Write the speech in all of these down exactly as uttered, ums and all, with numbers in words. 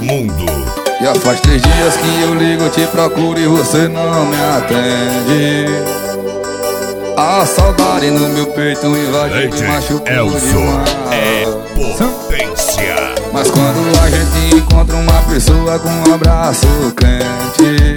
mundo. Já faz três dias que eu ligo, te procuro e você não me atende. A saudade no meu peito invade e machucou demais. É potência. Mas quando a gente encontra uma pessoa com um abraço quente,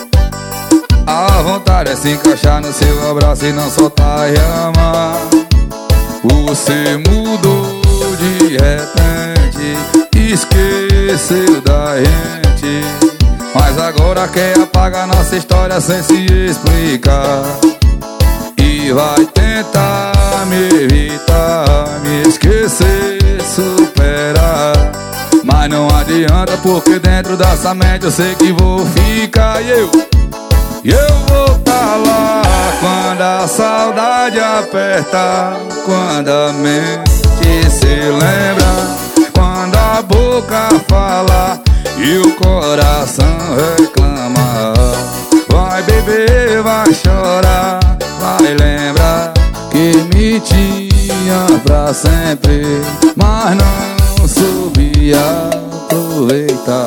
a vontade é se encaixar no seu abraço e não soltar e amar. Você mudou de repente, esqueceu da gente, mas agora quer apagar nossa história sem se explicar. E vai tentar me evitar, me esquecer, superar, mas não adianta, porque dentro dessa mente eu sei que vou ficar. E eu, e eu vou tá lá quando a saudade aperta, quando a mente se lembra, quando a boca fala e o coração reclama. Vai beber, vai chorar, vai lembrar que me tinha pra sempre, mas não soube aproveitar.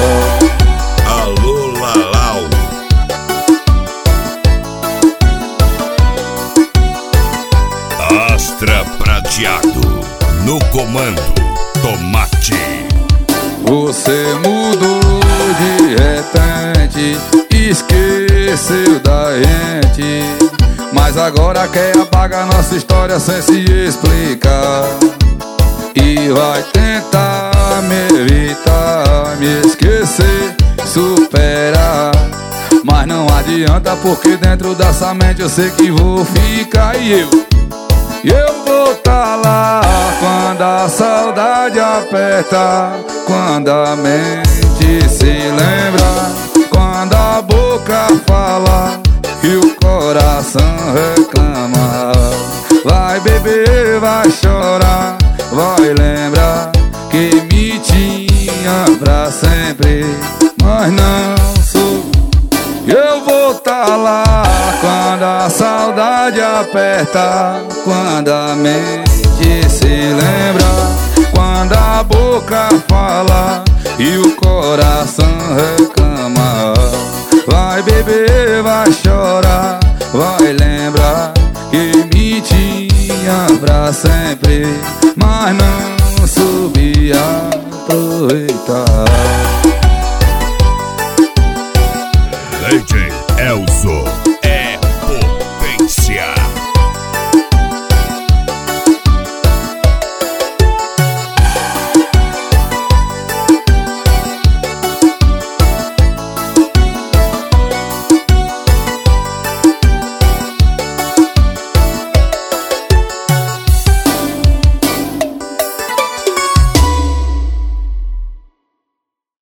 Alô, Lalau. Astra Prateado no comando, Tomate. Você mudou de repente, esqueceu da gente, mas agora quer apagar nossa história sem se explicar. E vai tentar me evitar, me esquecer, superar, mas não adianta, porque dentro dessa mente eu sei que vou ficar. E eu, e eu vou tá lá quando a saudade aperta, quando a mente se lembra, quando a boca fala e o coração reclama. Vai beber, vai chorar, vai lembrar que me tinha pra sempre, mas não sou. Eu vou tá lá quando a saudade aperta, quando a mente se lembra, quando a boca fala e o coração reclama. Vai beber, vai chorar, vai lembrar que me tinha pra sempre, mas não soube aproveitar. D J Elzo.